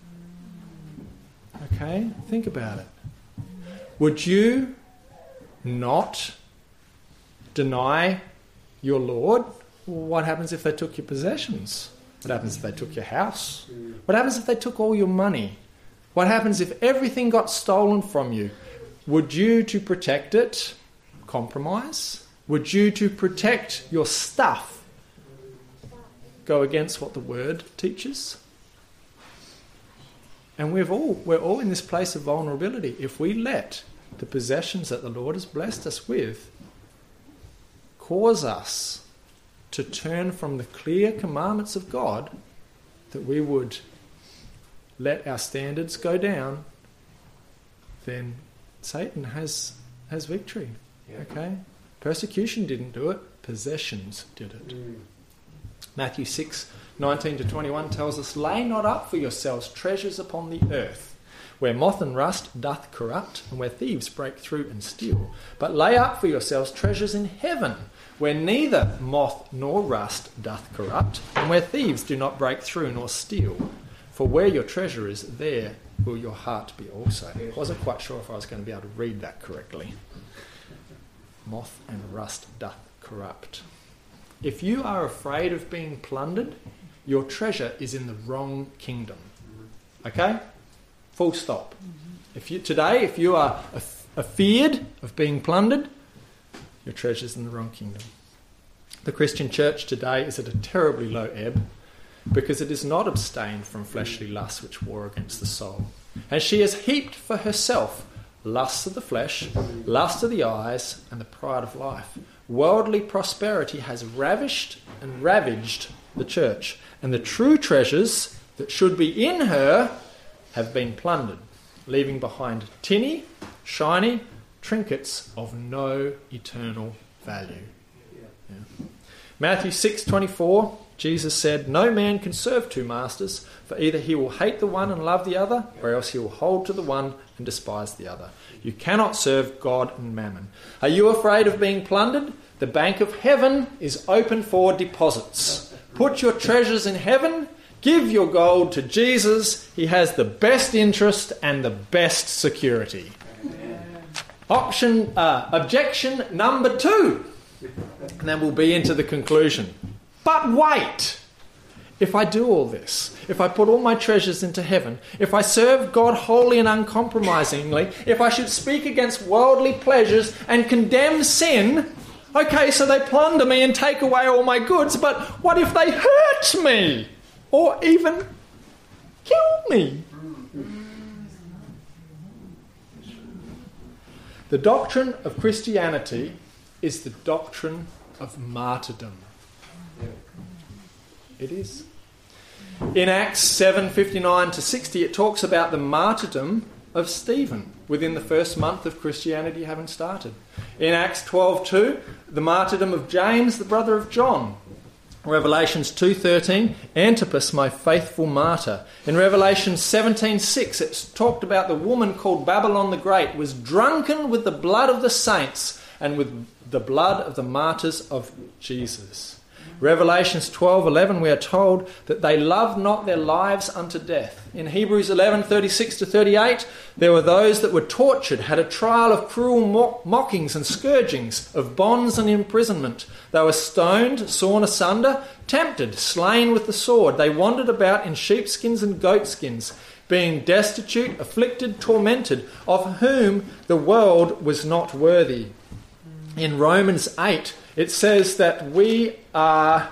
Speaker 1: Okay? Think about it. Would you not deny your Lord, what happens if they took your possessions? What happens if they took your house? What happens if they took all your money? What happens if everything got stolen from you? Would you, to protect it, compromise? Would you, to protect your stuff, go against what the Word teaches? And we've all, we're all in this place of vulnerability. If we let the possessions that the Lord has blessed us with cause us to turn from the clear commandments of God, that we would let our standards go down, then Satan has has victory. Yeah. Okay? Persecution didn't do it, possessions did it. Mm. Matthew six, nineteen to twenty-one tells us, "Lay not up for yourselves treasures upon the earth, where moth and rust doth corrupt, and where thieves break through and steal. But lay up for yourselves treasures in heaven, where neither moth nor rust doth corrupt, and where thieves do not break through nor steal. For where your treasure is, there will your heart be also." I wasn't quite sure if I was going to be able to read that correctly. Moth and rust doth corrupt. If you are afraid of being plundered, your treasure is in the wrong kingdom. Okay? Full stop. If you today, if you are afeared of being plundered, your treasure is in the wrong kingdom. The Christian church today is at a terribly low ebb because it is not abstained from fleshly lusts which war against the soul. And she has heaped for herself lusts of the flesh, lust of the eyes, and the pride of life. Worldly prosperity has ravished and ravaged the church, and the true treasures that should be in her have been plundered, leaving behind tinny, shiny trinkets of no eternal value. Yeah. Matthew six twenty-four, Jesus said, "No man can serve two masters, for either he will hate the one and love the other, or else he will hold to the one and despise the other. You cannot serve God and mammon." Are you afraid of being plundered? The bank of heaven is open for deposits. Put your treasures in heaven. Give your gold to Jesus. He has the best interest and the best security. Option, uh, objection number two. And then we'll be into the conclusion. But wait! If I do all this, if I put all my treasures into heaven, if I serve God wholly and uncompromisingly, if I should speak against worldly pleasures and condemn sin, okay, so they plunder me and take away all my goods, but what if they hurt me? Or even kill me? The doctrine of Christianity is the doctrine of martyrdom. It is. In Acts seven fifty-nine to sixty, it talks about the martyrdom of Stephen within the first month of Christianity having started. In Acts twelve two, the martyrdom of James, the brother of John. Revelations two thirteen, Antipas, my faithful martyr. In Revelation seventeen six, it's talked about the woman called Babylon the Great was drunken with the blood of the saints and with the blood of the martyrs of Jesus. Revelations twelve eleven, we are told that they loved not their lives unto death. In Hebrews eleven thirty-six to thirty-eight, there were those that were tortured, had a trial of cruel mock- mockings and scourgings, of bonds and imprisonment. They were stoned, sawn asunder, tempted, slain with the sword. They wandered about in sheepskins and goatskins, being destitute, afflicted, tormented, of whom the world was not worthy. In Romans eight, it says that we are...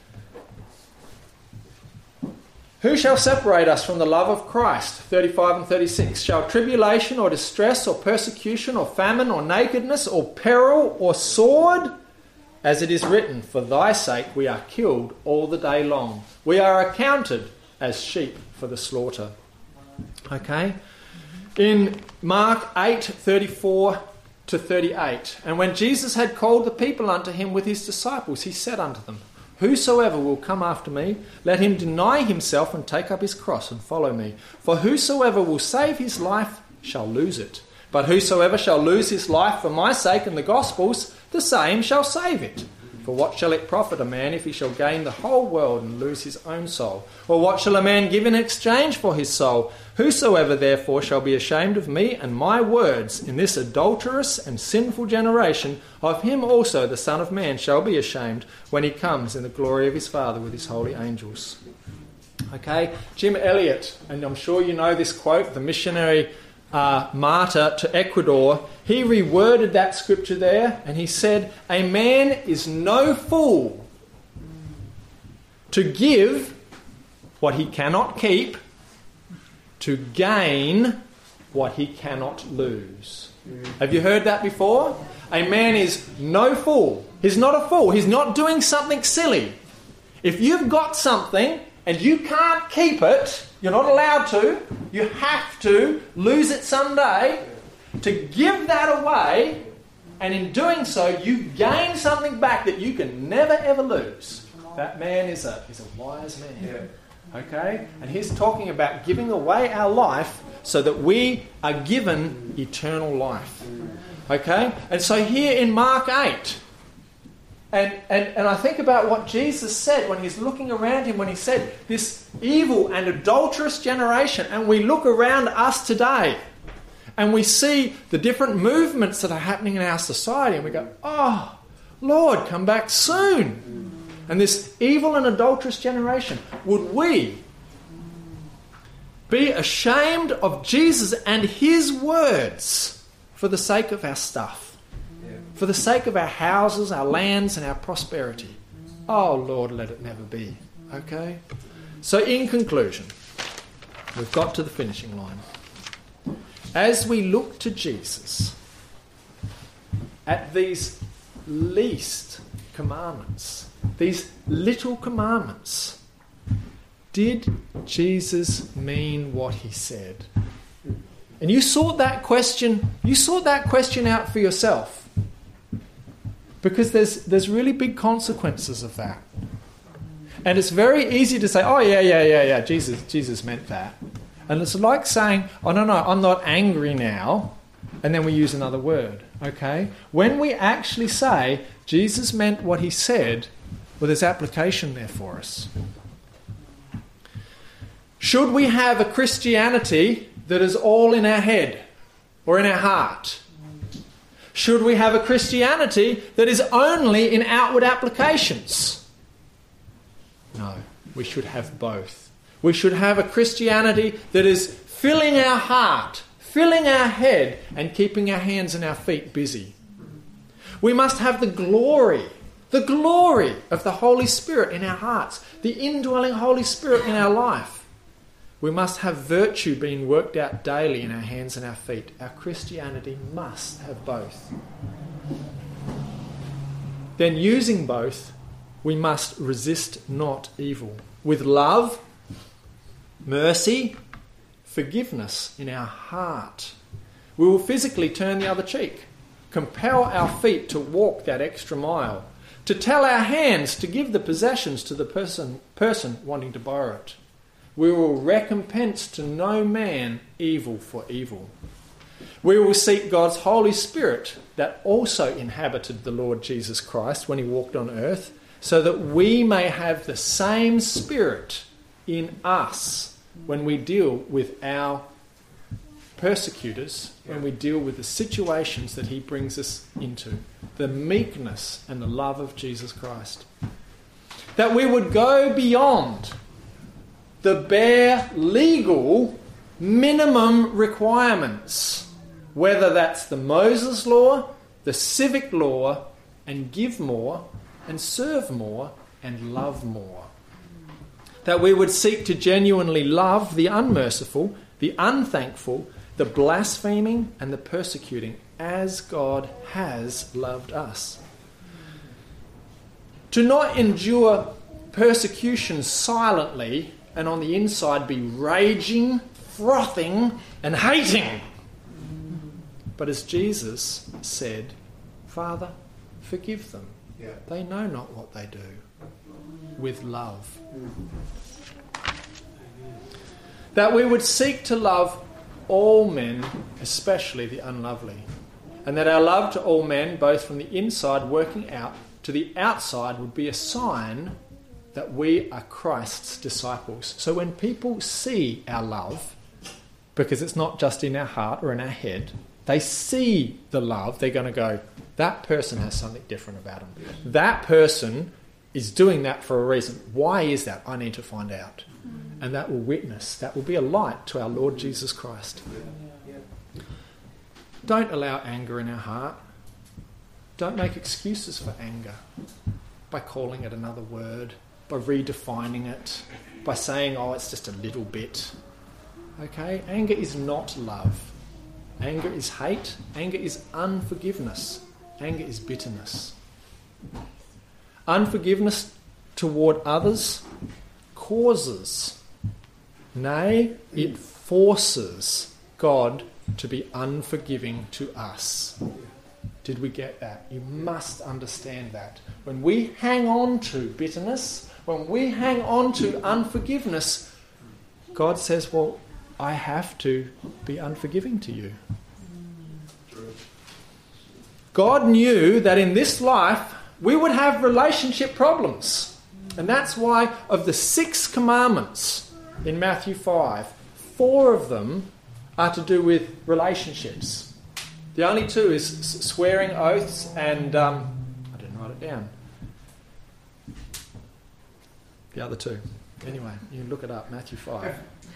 Speaker 1: Who shall separate us from the love of Christ? thirty-five and thirty-six. Shall tribulation or distress or persecution or famine or nakedness or peril or sword? As it is written, for thy sake we are killed all the day long. We are accounted as sheep for the slaughter. Okay? In Mark eight thirty-four to thirty-eight, and when Jesus had called the people unto him with his disciples, he said unto them, Whosoever will come after me, let him deny himself and take up his cross and follow me. For whosoever will save his life shall lose it. But whosoever shall lose his life for my sake and the gospel's, the same shall save it. For For what shall it profit a man if he shall gain the whole world and lose his own soul? Or what shall a man give in exchange for his soul? Whosoever therefore shall be ashamed of me and my words in this adulterous and sinful generation, of him also the Son of Man shall be ashamed when he comes in the glory of his Father with his holy angels. Okay, Jim Elliot, and I'm sure you know this quote, the missionary uh, martyr to Ecuador, he reworded that scripture there and he said, a man is no fool to give what he cannot keep to gain what he cannot lose. Mm. Have you heard that before? A man is no fool. He's not a fool. He's not doing something silly. If you've got something and you can't keep it, you're not allowed to, you have to lose it someday, to give that away, and in doing so you gain something back that you can never ever lose. That man is a, is a wise man. Yeah. Okay? And he's talking about giving away our life so that we are given eternal life. Okay? And so here in Mark eight, and, and, and I think about what Jesus said when he's looking around him, when he said, this evil and adulterous generation, and we look around us today, and we see the different movements that are happening in our society, and we go, oh, Lord, come back soon. And this evil and adulterous generation, would we be ashamed of Jesus and his words for the sake of our stuff, yeah. for the sake of our houses, our lands and our prosperity? Oh Lord, let it never be. Okay? So in conclusion, we've got to the finishing line. As we look to Jesus at these least commandments, these little commandments, did Jesus mean what he said? And you sort that question, you sort that question out for yourself. Because there's there's really big consequences of that. And it's very easy to say, oh yeah, yeah, yeah, yeah, Jesus, Jesus meant that. And it's like saying, oh no, no, I'm not angry now, and then we use another word, okay? When we actually say, Jesus meant what he said, well, there's application there for us. Should we have a Christianity that is all in our head or in our heart? Should we have a Christianity that is only in outward applications? No, we should have both. We should have a Christianity that is filling our heart, filling our head, and keeping our hands and our feet busy. We must have the glory, the glory of the Holy Spirit in our hearts, the indwelling Holy Spirit in our life. We must have virtue being worked out daily in our hands and our feet. Our Christianity must have both. Then, using both, we must resist not evil with love, mercy, forgiveness in our heart. We will physically turn the other cheek, compel our feet to walk that extra mile, to tell our hands to give the possessions to the person, person wanting to borrow it. We will recompense to no man evil for evil. We will seek God's Holy Spirit that also inhabited the Lord Jesus Christ when he walked on earth, so that we may have the same Spirit in us when we deal with our persecutors, when we deal with the situations that he brings us into, the meekness and the love of Jesus Christ. That we would go beyond the bare legal minimum requirements, whether that's the Moses law, the civic law, and give more, and serve more, and love more. That we would seek to genuinely love the unmerciful, the unthankful, the blaspheming, and the persecuting, as God has loved us. To not endure persecution silently and on the inside be raging, frothing, and hating. But as Jesus said, Father, forgive them. Yeah. They know not what they do. With love. That we would seek to love all men, especially the unlovely. And that our love to all men, both from the inside working out to to the outside would be a sign that we are Christ's disciples. So when people see our love, because it's not just in our heart or in our head, they see the love, they're going to go, that person has something different about them. That person is doing that for a reason. Why is that? I need to find out. And that will witness, that will be a light to our Lord Jesus Christ. Don't allow anger in our heart. Don't make excuses for anger by calling it another word, by redefining it, by saying, oh, it's just a little bit. Okay? Anger is not love. Anger is hate. Anger is unforgiveness. Anger is bitterness. Unforgiveness toward others causes, nay, it forces God to be unforgiving to us. Did we get that? You must understand that. When we hang on to bitterness, when we hang on to unforgiveness, God says, well, I have to be unforgiving to you. God knew that in this life we would have relationship problems. And that's why of the six commandments in Matthew five, four of them are to do with relationships. The only two is swearing oaths and... Um, I didn't write it down. The other two. Anyway, you can look it up, Matthew five.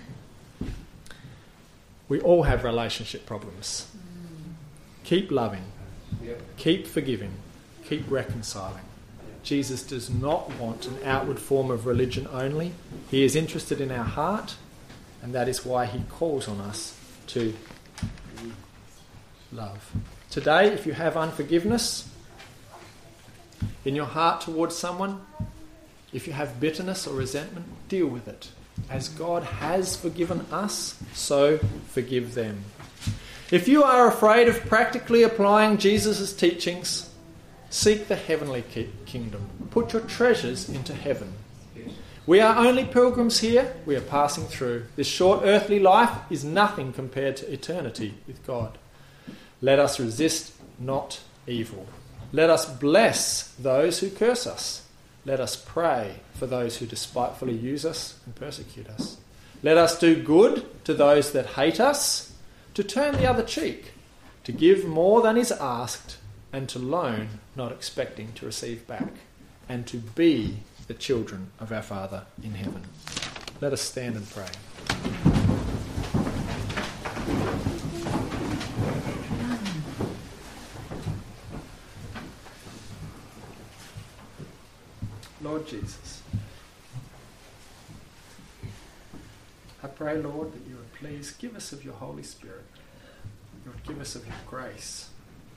Speaker 1: We all have relationship problems. Keep loving. Keep forgiving. Keep reconciling. Jesus does not want an outward form of religion only. He is interested in our heart, and that is why he calls on us to love. Today, if you have unforgiveness in your heart towards someone, if you have bitterness or resentment, deal with it. As God has forgiven us, so forgive them. If you are afraid of practically applying Jesus' teachings, seek the heavenly ki- kingdom. Put your treasures into heaven. We are only pilgrims here. We are passing through. This short earthly life is nothing compared to eternity with God. Let us resist not evil. Let us bless those who curse us. Let us pray for those who despitefully use us and persecute us. Let us do good to those that hate us, to turn the other cheek, to give more than is asked, and to loan, not expecting to receive back, and to be the children of our Father in heaven. Let us stand and pray. Lord Jesus, I pray, Lord, that you would please give us of your Holy Spirit. You would give us of your grace.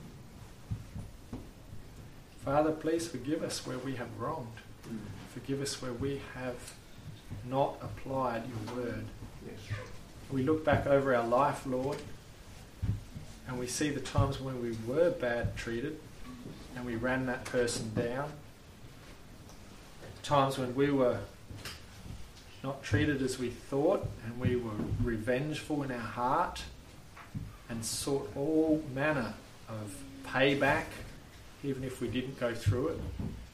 Speaker 1: Father, please forgive us where we have wronged. Forgive us where we have not applied your word. We look back over our life, Lord, and we see the times when we were bad treated and we ran that person down. Times when we were not treated as we thought and we were revengeful in our heart and sought all manner of payback, even if we didn't go through it.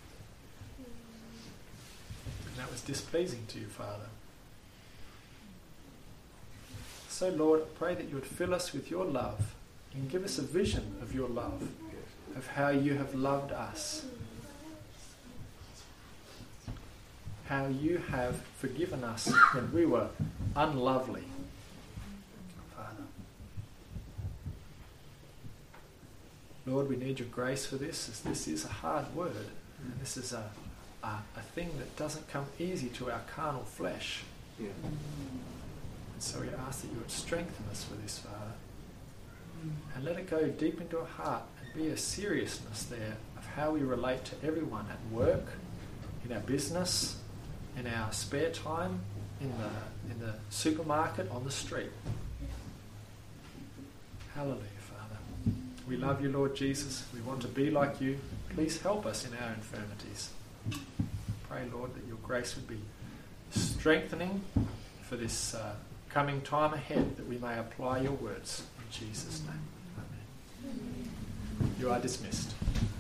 Speaker 1: And that was displeasing to you, Father. So, Lord, I pray that you would fill us with your love and give us a vision of your love, of how you have loved us, how you have forgiven us when we were unlovely. Father, Lord, we need your grace for this, as this is a hard word, and this is a, a, a thing that doesn't come easy to our carnal flesh. Yeah. And so we ask that you would strengthen us for this, Father, and let it go deep into our heart and be a seriousness there of how we relate to everyone at work, in our business, in our spare time, in the in the supermarket, on the street. Hallelujah, Father. We love you, Lord Jesus. We want to be like you. Please help us in our infirmities. Pray, Lord, that your grace would be strengthening for this uh, coming time ahead, that we may apply your words. In Jesus' name. Amen. You are dismissed.